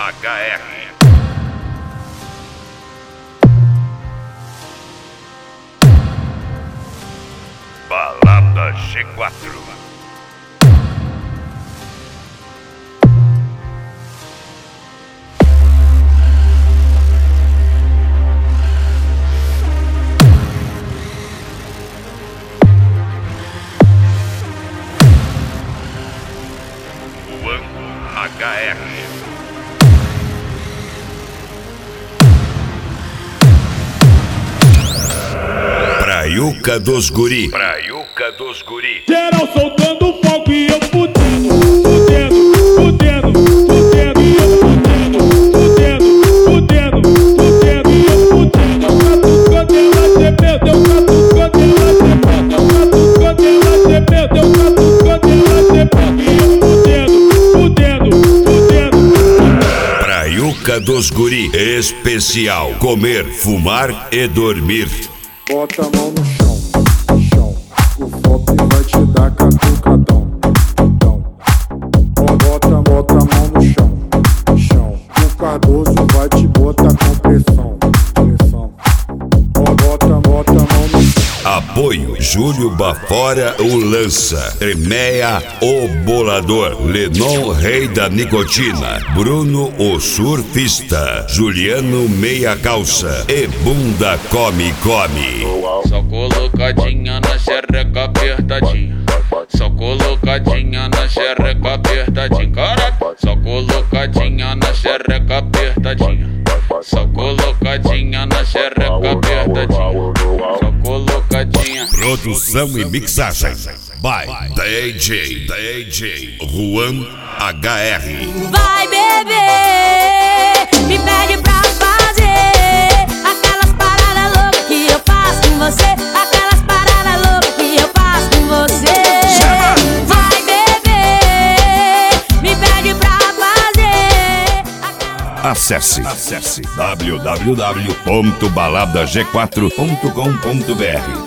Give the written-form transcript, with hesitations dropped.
HR. Balada G4. HR. Praiuca dos Guri. Praiuca dos Guri. Geral soltando fogo e eu fudendo, fudendo, fudendo, fudendo, e eu fudendo, fudendo, fudendo, fudendo, e eu fudendo. Deu catucando, ela gemeu, deu catucando, ela gemeu, deu catucando, ela gemeu, e eu fudendo, fudendo, fudendo. Praiuca dos Guri. Especial: comer, fumar e dormir. Bota a mão no chão, chão. O Fop vai te dar catucadão, então. Bota a mão no chão, chão. O Cardoso vai te botar com pressão, pressão. Bota a mão no chão. Apoio: Júlio Bafora, o Lança. Tremeia, o Bolador. Lenon, Rei da Nicotina. Bruno, o Surfista. Juliano, Meia Calça. E Bunda Come Come. Só colocadinha na xereca apertadinha. Só colocadinha na xereca apertadinha. Caraca, só colocadinha na xereca apertadinha. Só colocadinha na xereca apertadinha. Só colocadinha. Produção e mixagem by DJ Juan HR. Vai beber, me pede pra fazer aquelas paradas loucas que eu faço com você. Aquelas paradas loucas que eu faço com você. Vai beber, me pede pra fazer Acesse www.baladag4.com.br